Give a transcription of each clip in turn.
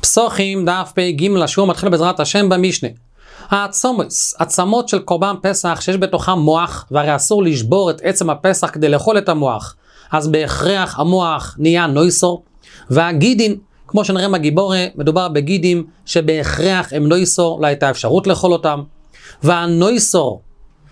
פסוחים דף פ"ג, השיעור מתחיל בעזרת השם במשנה. העצמות של קורבן פסח שיש בתוכם מוח, והרי אסור לשבור את עצם הפסח כדי לאכול את המוח, אז בהכרח המוח נהיה נויסור. והגידין, כמו שנראה בגיבורה, מדובר בגידים שבהכרח הם נויסור, לא הייתה אפשרות לאכול אותם. והנויסור,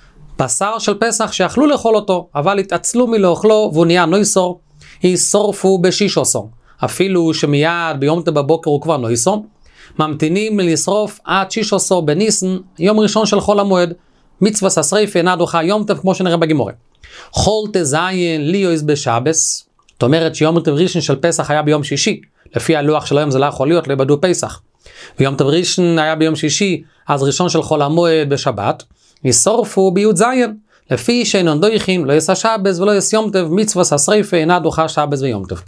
בשר של פסח שיכלו לאכול אותו, אבל התעצלו מלאכלו והוא נהיה נויסור, ישרפו בשישוסו. אפילו שמיד ביום בבוקר הוא כבר נויסור, ממתינים לשרוף עד שישוסו בניסן, יום ראשון של חול המועד. מצווה השריפה אינה דוחה יום טוב, כמו שנראה בגימורה. חול תזיין ליויס בשבס, זאת אומרת שיום טוב ראשון של פסח היה ביום שישי, לפי הלוח של היום זה לא יכול להיות, לא יבדו פסח. ויום טוב ראשון היה ביום שישי, אז ראשון של חול המועד בשבת, ישרפו ביוד זיין, לפי שאינון דויכים, לא יסע שבס ולא יס יום טוב, מצווה השריפה אינה דוחה שבס ויום טוב.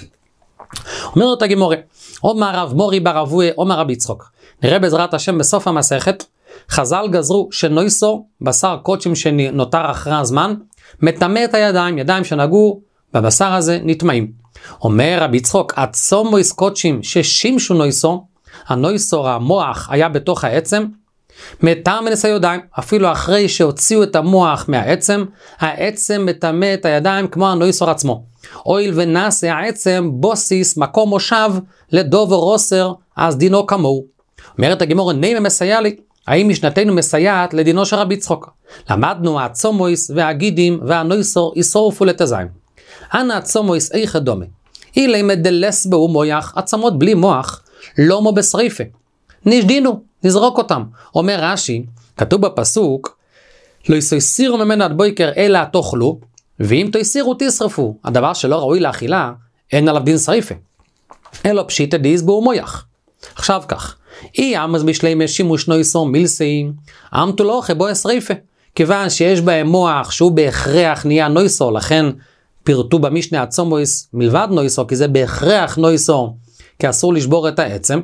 אומרת הגימורה, אומר רב מורי בר אבויה, אומר רבי יצחוק. נראה בעזרת השם בסוף המסכת, חז"ל גזרו שנויסור, בשר קודשים שנותר אחרי הזמן, מטמא את הידיים, ידיים שנגעו בבשר הזה נטמאים. אומר רבי יצחוק, עצומויס קודשים ששימשו נויסור, הנויסור המוח היה בתוך העצם, מטמא מנס הידיים, אפילו אחרי שהוציאו את המוח מהעצם, העצם מטמא את הידיים כמו הנויסור עצמו. אויל ונעשה העצם בוסיס מקום מושב לדובר רוסר, אז דינו כמוהו. אומרת הגימורה, נימה מסייע לי, האם משנתנו מסייעת לדינו של רבי יצחוק? למדנו העצומויס והגידים והנויסור ישרפו לתזיים. אנא עצומויס איך דומה, אילי מדלס בו מויח, עצמות בלי מוח, לא מו בשריפה. נשדינו, נזרוק אותם. אומר רש"י, כתוב בפסוק, לא יסירו ממנה עד בויקר אלא תאכלו, ואם תסירו תשרפו. הדבר שלא ראוי לאכילה, אין עליו דין שריפה. אלא פשיטא דיסבו מויח. עכשיו כך, אי אמז בשלימי שימוש נויסור מילסי, אמתו לא חבו שריפה. כיוון שיש בהם מוח שהוא בהכרח נהיה נויסור, לכן פירטו במשנה עצומויס מלבד נויסור, כי זה בהכרח נויסור, כי אסור לשבור את העצם.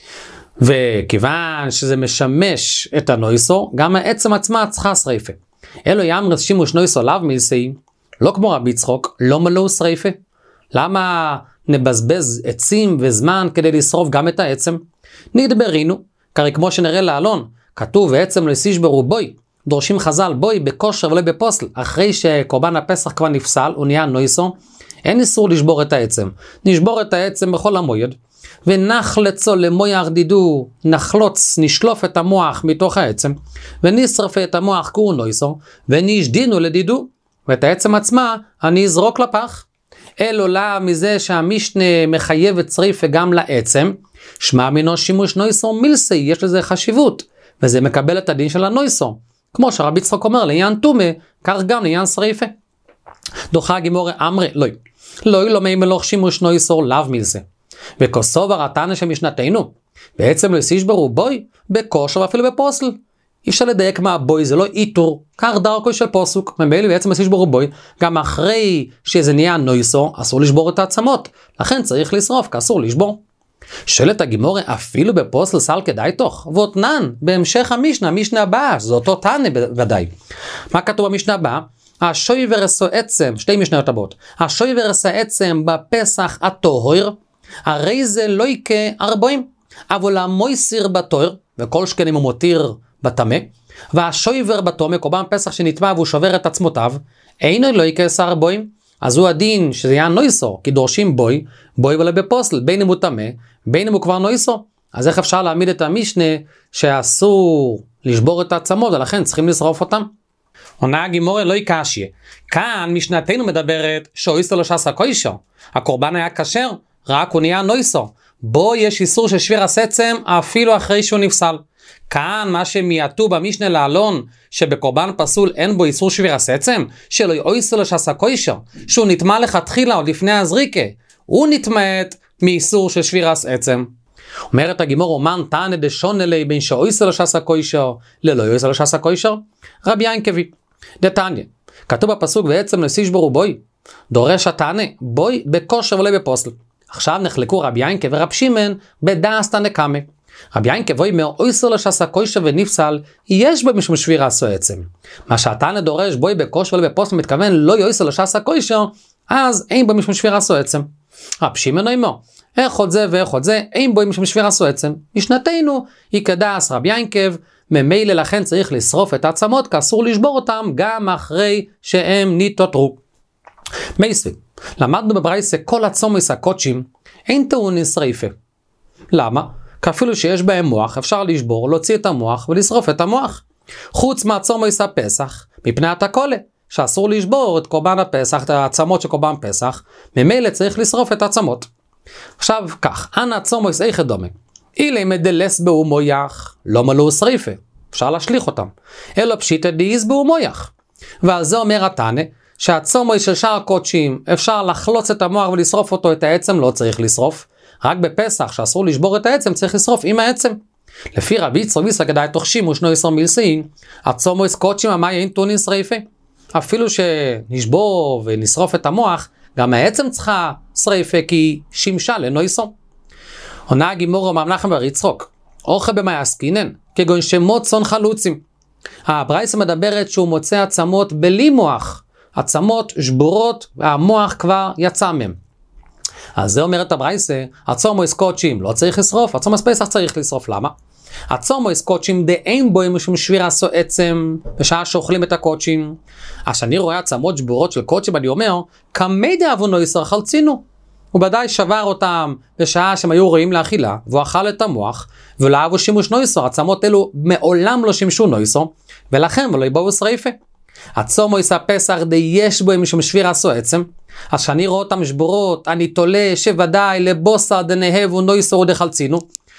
וכיוון שזה משמש את הנויסור, גם העצם עצמה צריכה שריפה. אלו יאמרס שימוש נויסור לאו מילסי, לא כמו רבי יצחוק, לא מלאו שריפה. למה נבזבז עצים וזמן כדי לשרוף גם את העצם? נדברינו, כרי כמו שנראה לעלון, כתוב ועצם לא יסישברו בוי, דורשים חז"ל בוי בכושר ולא בפוסל, אחרי שקורבן הפסח כבר נפסל, הוא נהיה נויסור, אין איסור לשבור את העצם. נשבור את העצם בכל המועד, ונחלצו למויח דידו, נחלוץ, נשלוף את המוח מתוך העצם, ונשרפה את המוח קור נויסור, ונשדינו לדידו, ואת העצם עצמה אני אזרוק לפח. אלו לה מזה שהמשנה מחייבת שריפה גם לעצם, שמע מינו שימוש נויסור מילסי, יש לזה חשיבות, וזה מקבל את הדין של הנויסור. כמו שרבי יצחוק אומר, לעניין תומה, כך גם לעניין שריפה. דוחה הגימורה אמרי, לא מי מלוך שימוש נויסור לאו מילסי. וכוסובר התנא שמשנתנו, בעצם לא יסישברו בוי, בכושר ואפילו בפוסל. אי אפשר לדייק מה בוי, זה לא איתור, כך דרכו של פוסוק, ממילא בעצם יסישברו בוי, גם אחרי שזה נהיה נויסור, אסור לשבור את העצמות, לכן צריך לשרוף, כי אסור לשבור. שואלת הגימורה, אפילו בפוסל סל כדאי תוך, ואותנן, בהמשך המשנה הבאה, זה אותו תנא ודאי. מה כתוב במשנה הבאה? השוי ורסו עצם, שתי משניות הבאות, השוי ורסו עצם בפסח הטהור, הרי זה לא יקה 40, אבל המויסיר בתור, וכל שכנים הוא מותיר בטמא, והשויבר בתומא, קורבן פסח שנטמא והוא שובר את עצמותיו, אינו לא יקה 40, אז הוא הדין שזה היה נויסור, כי דורשים בוי ולא בפוסל, בין אם הוא טמא, בין אם הוא כבר נויסור. אז איך אפשר להעמיד את המשנה שאסור לשבור את העצמות, ולכן צריכים לשרוף אותם? עונה הגימורה לא יקשיה. כאן משנתנו מדברת שאויסר לא שעשה קוישר, הקורבן היה כשר, רק הוא נהיה נויסור. בו יש איסור של שבירת עצם אפילו אחרי שהוא נפסל. כאן מה שמייתו במשנה לעלון, שבקורבן פסול אין בו איסור שבירת עצם, שלא יאויסר לו שעשה קוישר, שהוא נטמא לכתחילה עוד לפני הזריקה, הוא נטמאת מאיסור של שבירת עצם. אומרת הגימור, אומן תנא דשונה לי בין שאויסר לו שעשה קוישר ללא יאויסר לו שעשה קוישר? רבי ינקבי דתניא, כתוב בפסוק ועצם לא יסישברו בוי, דורש התנא בוי בכושר ולא בפוסל. עכשיו נחלקו רבי ינקה ורב שמעון בדאס תנא קמא. רבי ינקה בוי מאויסר לו שעשה קוישר ונפסל, יש בו משום שבירה עשו עצם. מה שהתנא דורש בוי בכושר ולא בפוסל מתכוון לא יאויסר לו שעשה קוישר, אז אין בו משום שבירה עשו עצם. רב שמעון אומר, איך עוד זה ואיך עוד זה, אין בו משום שבירה עשו עצם. משנתנו, יקדס רבי ינקב, ממילא לכן צריך לשרוף את העצמות, כי אסור לשבור אותם גם אחרי שהם נתעטרו. מייסבי, למדנו בברייסה כל הצומס הקודשים, אין טעונים שריפה. למה? כי אפילו שיש בהם מוח, אפשר לשבור, להוציא את המוח ולשרוף את המוח. חוץ מהצומס הפסח, מפני התקולה, שאסור לשבור את קורבן הפסח, את העצמות של קורבן פסח, ממילא צריך לשרוף את העצמות. עכשיו כך, אנא צומס איך דומה. אילי מדלס באו מויח, לא מלאו שריפה. אפשר להשליך אותם. אלא פשיטא דאיז באו מויח. ועל זה אומר התנא, שהצומס של שאר הקודשים, אפשר לחלוץ את המוח ולשרוף אותו, את העצם לא צריך לשרוף. רק בפסח, שאסור לשבור את העצם, צריך לשרוף עם העצם. לפי רבי יצחק ויסא כדאי תוחשים ושנויסר מילסאין, הצומס קודשים המאי אין טעונים שריפה. אפילו שנשבור ונשרוף את המוח, גם העצם צריכה שריפה כי שימשה לנויסר. עונה הגימור ממנחם בר יצחק, אוכל במאי עסקינן, כגון שמוצון חלוצים. הברייסה מדברת שהוא מוצא עצמות בלי מוח, עצמות שבורות והמוח כבר יצא מהם. אז זה אומרת הברייסה, הצומס קודשים לא צריך לשרוף, הצומס פסח צריך לשרוף. למה? הצומס קודשים דאין בו משום שבירה עשו עצם בשעה שאוכלים את הקודשים. אז שאני רואה עצמות שבורות של קודשים, אני אומר, כמי דאבו נויסר חלצינו. הוא ודאי שבר אותם בשעה שהם היו ראויים לאכילה, והוא אכל את המוח, ולא אהבו שימוש נויסר. עצמות אלו מעולם לא שימשו נויסר, ולכן ולא יבואו שריפה. הצומס הפסח יש בו משום שבירה עשו עצם. אז שאני רואה אותם שבורות, אני תולה שוודאי לבוסר דנהבו נויסר ודחלצינו.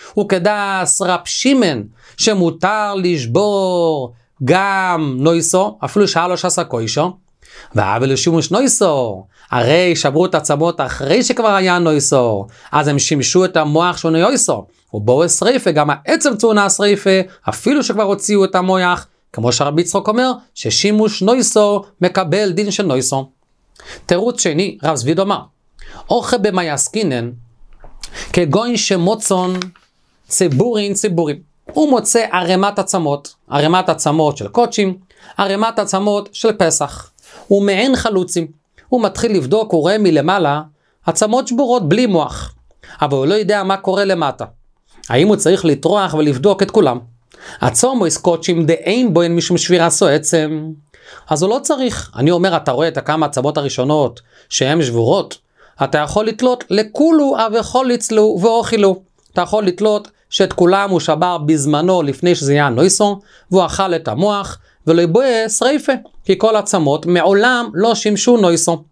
וכדס רב שמעון שמותר לשבור גם נויסו, אפילו שעה לא שעשה קוישו, אבל לשימוש נויסו, הרי שברו את עצמות אחרי שכבר היה נויסו, אז הם שימשו את המוח של נויסו, ובואו שריפה, גם העצם צורנה שריפה, אפילו שכבר הוציאו את המוח, כמו שרבי יצחק אומר, ששימוש נויסו מקבל דין של נויסו. תירוץ שני, רב זביד אומר, אוכל במאי עסקינן, כגון שמוצון ציבורין. הוא מוצא ערימת עצמות של קודשים, ערימת עצמות של פסח. הוא מעין חלוצים. הוא מתחיל לבדוק, הוא רואה מלמעלה עצמות שבורות בלי מוח. אבל הוא לא יודע מה קורה למטה. האם הוא צריך לטרוח ולבדוק את כולם? הצומס קודשים דאין בוין משום שבירה עשו עצם. אז הוא לא צריך. אני אומר, אתה רואה את כמה עצמות הראשונות שהן שבורות, אתה יכול לתלות לכולו אבל יצלו ואוכילו. אתה יכול לתלות שאת כולם הוא שבר בזמנו לפני שזה היה נויסו, והוא אכל את המוח, ולא יבואה שריפה, כי כל עצמות מעולם לא שימשו נויסו.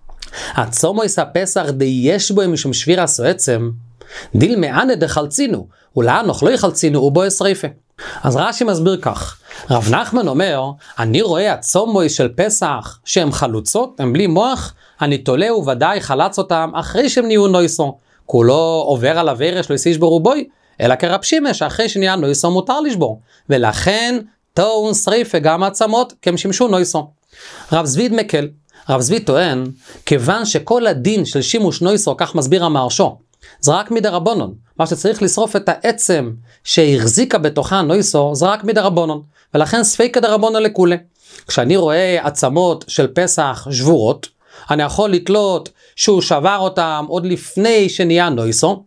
הצומס הפסח יש בו משום שבירה עשו עצם, דיל מענה דחלצינו, ולאנוך לא יחלצינו ובואה שריפה. אז רש"י מסביר כך, רב נחמן אומר, אני רואה הצומס של פסח שהם חלוצות, הם בלי מוח, אני תולה וודאי חלץ אותם אחרי שהם נהיו נויסו, כולו עובר על הוורש לא יסיש ברובוי, אלא כרב שמעון שאחרי שנהיה נויסו מותר לשבור, ולכן טעון שריפה גם העצמות כי הם שימשו נויסו. רב זביד מקל, רב זביד טוען, כיוון שכל הדין של שימוש נויסו, כך מסביר המהרש"א, זה רק מדרבנן, מה שצריך לשרוף את העצם שהחזיקה בתוכה נויסו, זה רק מדרבנן, ולכן ספיקא דרבנן לכולי. כשאני רואה עצמות של פסח שבורות, אני יכול לתלות שהוא שבר אותם עוד לפני שנהיה נויסו,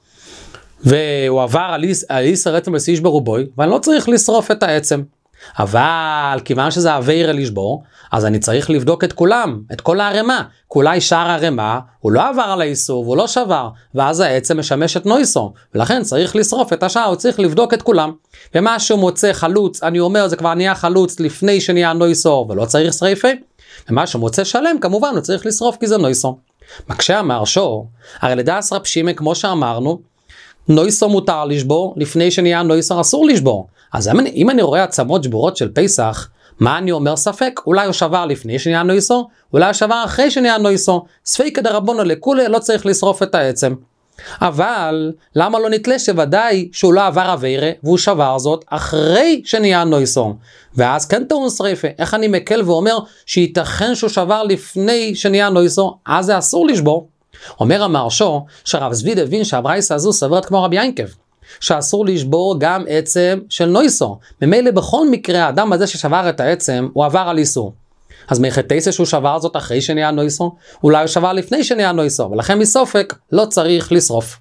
והוא עבר על איסר עצם לסיש ברובוי, ואני לא צריך לשרוף את העצם. אבל כיוון שזה עביר לשבור, אז אני צריך לבדוק את כולם, את כל הערימה. אולי שאר הערימה, הוא לא עבר על האיסור, והוא לא שבר, ואז העצם משמש את נויסו, ולכן צריך לשרוף את השאר, הוא צריך לבדוק את כולם. ומה שהוא מוצא חלוץ, אני אומר, זה כבר נהיה חלוץ לפני שנהיה נויסו, ולא צריך שריפה. ומה שהוא מוצא שלם, כמובן, הוא צריך לשרוף כי זה נויסו. מקשה המהרש"א, הרי לדעת רב שמעון, כמו שאמרנו, נויסו מותר לשבור, לפני שנהיה נויסו אסור לשבור. אז אם אני רואה עצמות שבורות של פסח, מה אני אומר ספק? אולי הוא שבר לפני שנהיה נויסו, אולי הוא שבר אחרי שנהיה נויסו, ספיקא דרבנן לכולי, לא צריך לשרוף את העצם. אבל למה לא נתלה שוודאי שהוא לא עבר עבירה, והוא שבר זאת אחרי שנהיה נויסו, ואז כן טעון שריפה. איך אני מקל ואומר שייתכן שהוא שבר לפני שנהיה נויסו, אז זה אסור לשבור? אומר המהרש"א שרב זביד הבין שהברייסה הזו סברת כמו רבי ינקב, שאסור לשבור גם עצם של נויסו. ממילא בכל מקרה האדם הזה ששבר את העצם הוא עבר על איסור. אז מחטייסה שהוא שבר זאת אחרי שנהיה נויסו, אולי הוא שבר לפני שנהיה נויסו, ולכן מסופק לא צריך לשרוף.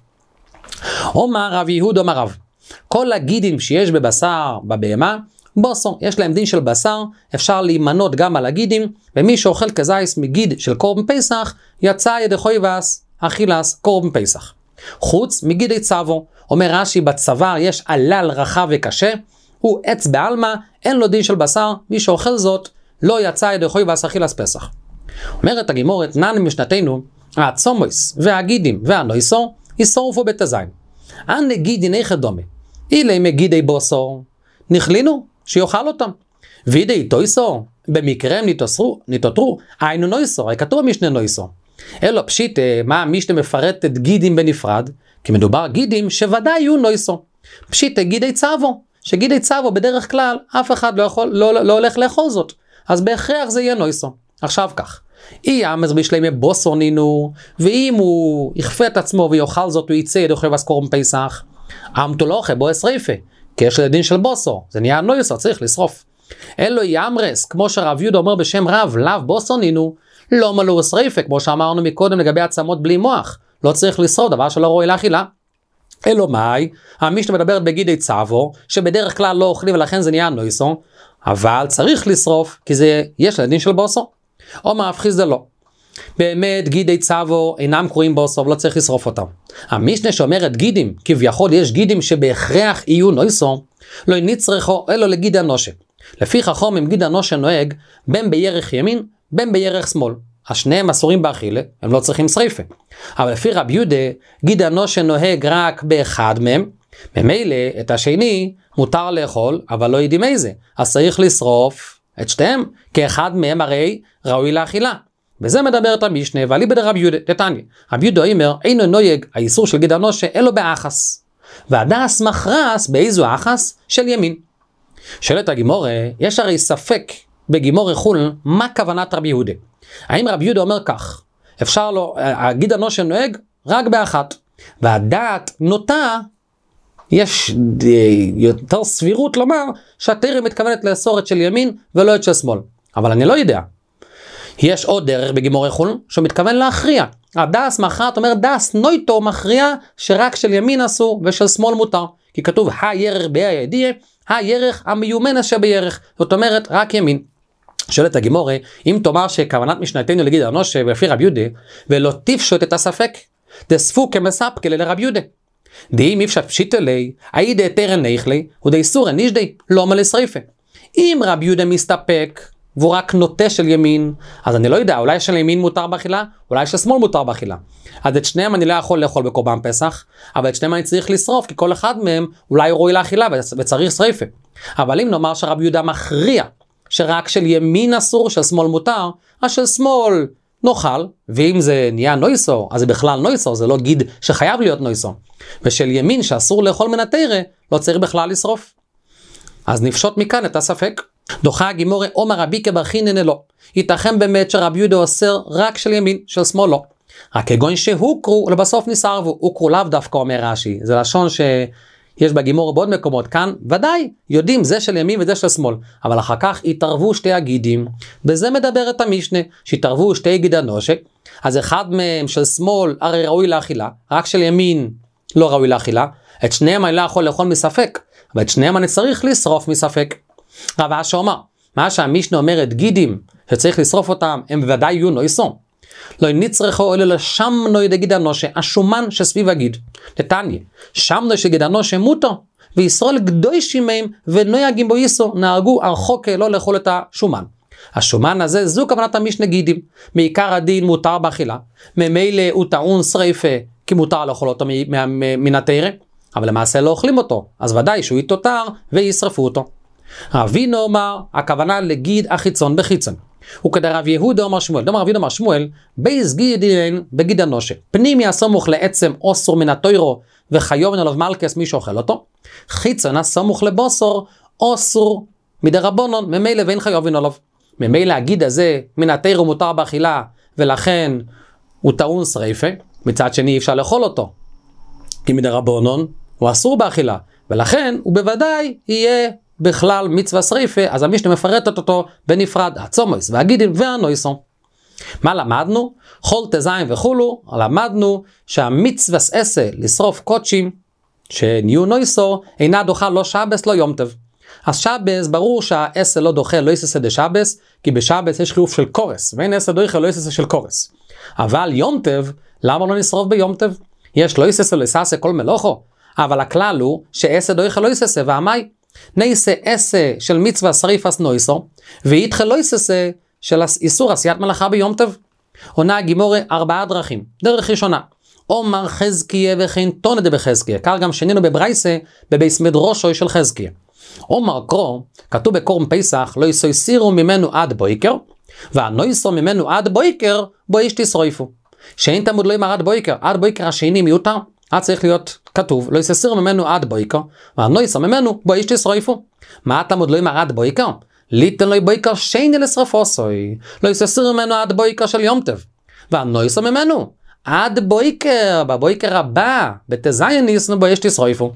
אומר רב יהודה אומר רב, כל הגידים שיש בבשר בבהמה, בוסו, יש להם דין של בשר, אפשר להימנות גם על הגידים, ומי שאוכל כזייס מגיד של קורבן פסח, יצא ידי חויבס, אכילס קורבן פסח. חוץ מגידי צבו, אומר רש"י בצוואר יש עלל רחב וקשה, הוא עץ בעלמא, אין לו דין של בשר, מי שאוכל זאת, לא יצא ידי חויבס אכילס פסח. אומרת הגימורת, נען משנתנו, הצומויס והגידים והנויסו, ישרופו בתזין. הנגידי נכד דומה, אילי מגידי בוסו, נכלינו, שיוכל אותם. וידי תויסו, במקרה הם נתותרו, היינו נויסו, הרי כתוב המשנה נויסו. אלו פשיט, מה המשנה מפרט את גידים בנפרד, כי מדובר גידים שוודאי יהיו נויסו. פשיט גידי צבו, שגידי צבו בדרך כלל אף אחד לא הולך לאכול זאת, אז בהכרח זה יהיה נויסו. עכשיו כך, אי אמז בשלמי בוסו נינו, ואם הוא יכפה את עצמו ויאכל זאת, הוא יצא ידי חויבס קורבן פסח, אמתו לא אוכל בו אשריפה, כי יש לדין של בוסו, זה נהיה נויסו, צריך לשרוף. אלו יאמרס, כמו שרב יהודה אומר בשם רב, לאו בוסו נינו, לא מלאו אשריפה, כמו שאמרנו מקודם לגבי עצמות בלי מוח, לא צריך לשרוף, דבר שלא ראוי לאכילה. אלו מאי, המשנה מדברת בגידי צבו, שבדרך כלל לא אוכלים ולכן זה נהיה נויסו, אבל צריך לשרוף, כי זה יש לדין של בוסו. או מאפחיז זה לא. באמת גידי צבו אינם קרויים בוסו, ולא צריך לשרוף אותם. המשנה שאומרת גידים, כביכול יש גידים שבהכרח יהיו נויסו, לא נצרכו אלו לגיד הנושה. לפי חכמים גיד הנושה נוהג בין בירך ימין, בין בירך שמאל. השניהם אסורים באכילה, הם לא צריכים שריפה. אבל לפי רב יהודה, גיד הנושה נוהג רק באחד מהם, ממילא את השני מותר לאכול, אבל לא יודעים איזה. אז צריך לשרוף את שתיהם, כי אחד מהם הרי ראוי לאכילה. וזה מדברת המשנה, ועלי בדר רב יהודה, תתניא. רב יהודה אומר, אינו נוהג האיסור של גיד הנושה, אלו באחס. והדס מכרס באיזו אחס של ימין. שואלת הגימורה, יש הרי ספק בגימורה חולן, מה כוונת רב יהודה? האם רב יהודה אומר כך, אפשר לו, גיד הנושה נוהג רק באחת, והדעת נוטה, יש יותר סבירות לומר, שהתרא מתכוונת לאסור את של ימין ולא את של שמאל. אבל אני לא יודע. יש עוד דרך בגימורי חולן, שהוא מתכוון להכריע. הדס מכרעת אומר, דס נויטו מכריע שרק של ימין אסור ושל שמאל מותר. כי כתוב, הירך בידיעה, הירך המיומנת שבירך. זאת אומרת, רק ימין. שואלת הגימורה, אם תאמר שכוונת משנתנו לגיד הנושה ולפי רב יהודה, ולא תפשוט את הספק, תספו כמספקה לרב יהודה. דאם יפשט פשיט אלי, הידי תרן ניחלי, ודי סורן נשדי, לא מלא שריפה. אם רב יהודה מסתפק, והוא רק נוטה של ימין, אז אני לא יודע, אולי של ימין מותר באכילה, אולי של שמאל מותר באכילה. אז את שניהם אני לא יכול לאכול בקורבן פסח, אבל את שניהם אני צריך לשרוף, כי כל אחד מהם אולי ראוי לאכילה וצריך שריפה. אבל אם נאמר שרב יהודה מכריע, שרק של ימין אסור, של שמאל מותר, אז של שמאל נאכל, ואם זה נהיה נויסו, אז זה בכלל נויסו, זה לא גיד שחייב להיות נויסו. ושל ימין שאסור לאכול מן התרא, לא צריך בכלל לשרוף. אז נפשוט מכאן את הספק. דוחה הגימורה, אומר רבי כברכינן לא. ייתכן באמת שרבי יהודה אוסר רק של ימין, של שמאל לא. רק כגון שהוקרו, ולבסוף נסרבו. הוקרו לאו דווקא אומר רש"י. זה לשון שיש בגימורה בעוד מקומות. כאן ודאי יודעים זה של ימין וזה של שמאל. אבל אחר כך התערבו שתי הגידים. בזה מדברת המשנה, שהתערבו שתי גיד הנושה. אז אחד מהם של שמאל הרי ראוי לאכילה, רק של ימין לא ראוי לאכילה. את שניהם אני לא יכול לאכול מספק, אבל את שניהם אני צריך לשרוף מספק. רב אשר אומר, מה שהמשנה אומרת גידים שצריך לשרוף אותם, הם בוודאי יהיו נויסו. לא נצרכו אלא לשמנוי דגיד הנושה, השומן שסביב הגיד. תתניא, שמנוי של גיד הנושה מותו, וישראל קדושים מהם ונויגים בו ייסו, נהגו הרחוק לא לאכול את השומן. השומן הזה זו כוונת המשנה גידים. מעיקר הדין מותר באכילה, ממילא הוא טעון שריפה, כי מותר לאכול אותו מן התרא, אבל למעשה לא אוכלים אותו, אז ודאי שהוא יתותר וישרפו אותו. רבינו אומר, הכוונה לגיד החיצון בחיצון. וכדרב יהודה אומר שמואל, דאמר רבינו אומר שמואל, בייס גידין בגיד הנושה, פנימי הסמוך לעצם אוסור מן התוירו, וחיוב עליו מלכס מי שאוכל אותו, חיצון הסמוך לבוסור, אוסור מדרבנון, ממילא ואין חיוב עליו. ממילא הגיד הזה מן התוירו מותר באכילה, ולכן הוא טעון שריפה, מצד שני אי אפשר לאכול אותו, כי מדרבנון הוא אסור באכילה, ולכן הוא בוודאי יהיה בכלל מצווה שריפה, אז המשנה מפרטת אותו בנפרד, הצומוס והגידין והנויסו. מה למדנו? חול תזיים וכולו, למדנו שהמצווה עשה לשרוף קודשים שנהיו נויסו אינה דוחה לא שבס לא יום טוב. אז שבס ברור שהעשה לא דוחה לא יססה דשבס, כי בשבס יש חיוב של קורס, ואין עשה דוחה לא יססה של קורס. אבל יום טוב, למה לא נשרוף ביום טוב? יש לא יססה לא יססה כל מלוכו, אבל הכלל הוא שעשה דוחה לא יססה, והמי? נייסה עשה של מצווה שריפס נויסו, ויתחה לא יססה של איסור עשיית מלאכה ביום טוב. עונה הגימורה 4 דרכים. דרך ראשונה, אומר חזקיה וכן תונה דבחזקיה, כך גם שנינו בברייסה בבייס מדרושו של חזקיה. אומר קרו, כתוב בקורם פסח, לא יסויסירו ממנו עד בויקר, והנויסו ממנו עד בויקר, בו איש תשרויפו. שאין תמוד לא ימר עד בויקר השני מיותר, צריך להיות כתוב, לא יסויסירו ממנו עד בויקר, והנויסו ממנו, בו איש תשרויפו. מה תמוד לא ימר עד בויקר? ליתן לו בויקר שני לשרפו סוי, לא יסויסירו ממנו עד בויקר של יום טוב, והנויסו ממנו, עד בויקר, בבויקר הבא, בתזיין ניסנו בו יש תשרויפו.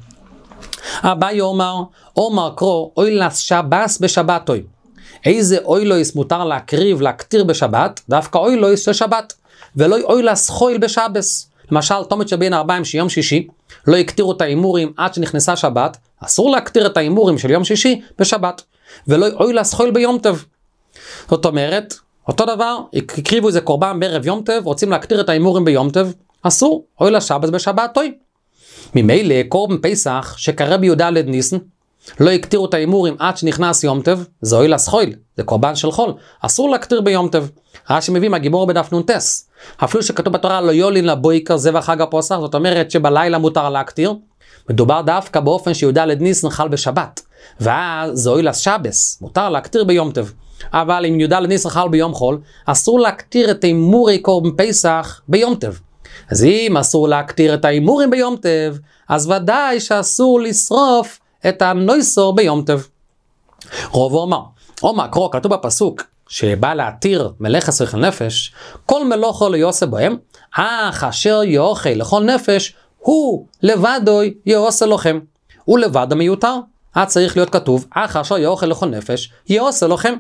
הבא אומר קרו, אוילס שבס בשבתוי. איזה אוילויס מותר להקריב, להקטיר בשבת? דווקא אוילויס של שבת, ולא אוילס חויל בשבס. למשל, תומת שבין 40 שיום שישי, לא יקטירו את האימורים עד שנכנסה שבת, אסור להקטיר את האימורים של יום שישי בשבת, ולא אוילס חויל ביום טוב. זאת אומרת, אותו דבר, הקריבו איזה קורבן בערב יום טוב, רוצים להקטיר את האימורים ביום טוב, אסור, אוילס שבס בשבתוי. ממילא קורבן פסח שקרב בי"ד ניסן, לא יקטירו את האימורים עד שנכנס יום טוב, זה אוילס חויל, זה קורבן של חול, אסור להקטיר ביום טוב. רש"י מביא מהגימור בדף נ"ס, אפילו שכתוב בתורה לא יולין לבויקר זה וחג הפסח, זאת אומרת שבלילה מותר להקטיר, מדובר דווקא באופן שי"ד ניסן חל בשבת, ואז זה אוילס שבס, מותר להקטיר ביום טוב. אבל אם י"ד ניסן חל ביום חול, אסור להקטיר את האימורי קורבן פסח ביום טוב. אז אם אסור להקטיר את האימורים ביום טוב, אז ודאי שאסור לשרוף את הנויסור ביום טוב. רוב אומר קרוא, כתוב בפסוק שבא להתיר מלאכת שכל נפש, כל מלאכו לא יעשה בהם, אך אשר יאכל לכל נפש, הוא לבדוי יעשה לכם. הוא לבד המיותר. צריך להיות כתוב, אך אשר יאכל לכל נפש, יעשה לכם.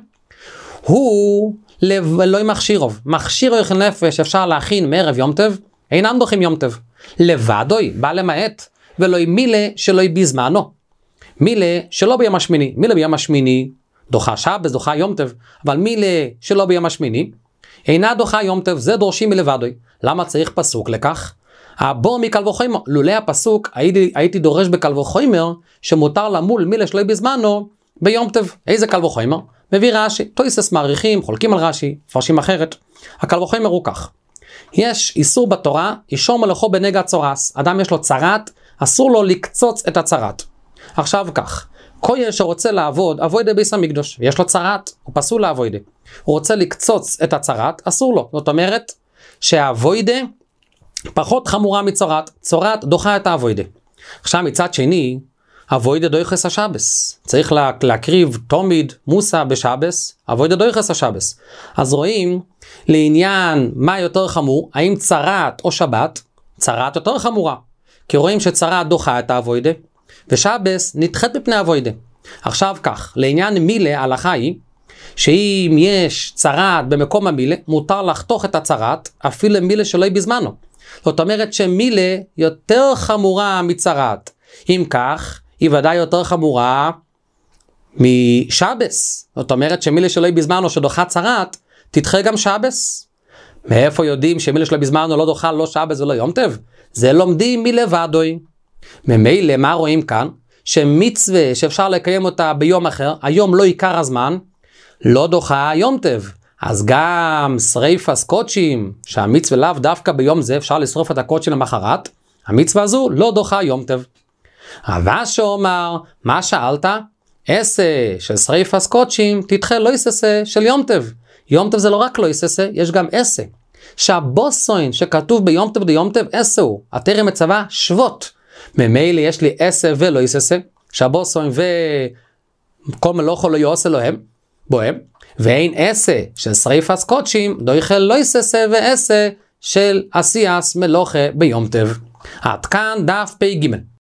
הוא לא מכשירוב. מכשיר יאכל נפש אפשר להכין מערב יום טוב, אינם דוחים יום טוב. לבדוי, בא למעט, ולא מילה שלא בזמנו. מילה שלא ביום השמיני. מילה ביום השמיני, דוחה שבס, דוחה יום טוב, אבל מילה שלא ביום השמיני, אינה דוחה יום טוב, זה דורשים מלבדוי. למה צריך פסוק לכך? הבור מקל וחומר, לולא הפסוק, הייתי דורש בקל וחומר, שמותר למול מילה שלא בזמנו, ביום טוב. איזה קל וחומר? מביא רש"י, תוספות מעריכים, חולקים על רש"י, מפרשים אחרת. הקל וחומר הוא כך. יש איסור בתורה, אישור מלאכו בנגע צורס. אדם יש לו צרת, אסור לו לקצוץ את הצרת. עכשיו כך, כהן שרוצה לעבוד, אבוידה ביס המקדוש, ויש לו צרת, הוא פסול לאבוידה. הוא רוצה לקצוץ את הצרת, אסור לו. זאת אומרת, שהאבוידה פחות חמורה מצרת, צרת דוחה את האבוידה. עכשיו מצד שני, אבוידה דויחס השבס. צריך להקריב תומיד מוסה בשבס, אבוידה דויחס השבס. אז רואים, לעניין מה יותר חמור, האם צרת או שבת, צרת יותר חמורה. כי רואים שצרת דוחה את האבוידה, ושבס נדחת בפני אבוידה. עכשיו כך, לעניין מילה, ההלכה היא, שאם יש צרת במקום המילה, מותר לחתוך את הצרת, אפילו מילה שלא היא בזמנו. זאת אומרת שמילה יותר חמורה מצרת. אם כך, היא ודאי יותר חמורה משבס. זאת אומרת שמילה שלא היא בזמנו שדוחה צרת, תדחה גם שבס. מאיפה יודעים שמילה שלא בזמנו לא דוחה לא שבס ולא יום טוב? זה לומדים מלבדוי. ממילא מה רואים כאן? שמצווה שאפשר לקיים אותה ביום אחר, היום לא עיקר הזמן, לא דוחה יום טוב. אז גם שריפת קודשים, שהמצווה לאו דווקא ביום זה אפשר לשרוף את הקודשים למחרת, המצווה הזו לא דוחה יום טוב. רבא שאומר, מה שאלת? עשה של שריפת קודשים תדחה לא יססה של יום טוב. יום טוב זה לא רק לא יססה, יש גם עשה. שהבוסוין שכתוב ביום טוב ביום טוב עשה הוא, התרם מצווה שבות. ממילא יש לי עשה ולא יססה, שהבוסוין וכל מלאכו לא יעשה להם, בוהם, ואין עשה של שריפת קודשים, דויכל לא יססה ועשה של עשייס מלאכה ביום טוב. עד כאן דף פ"ג.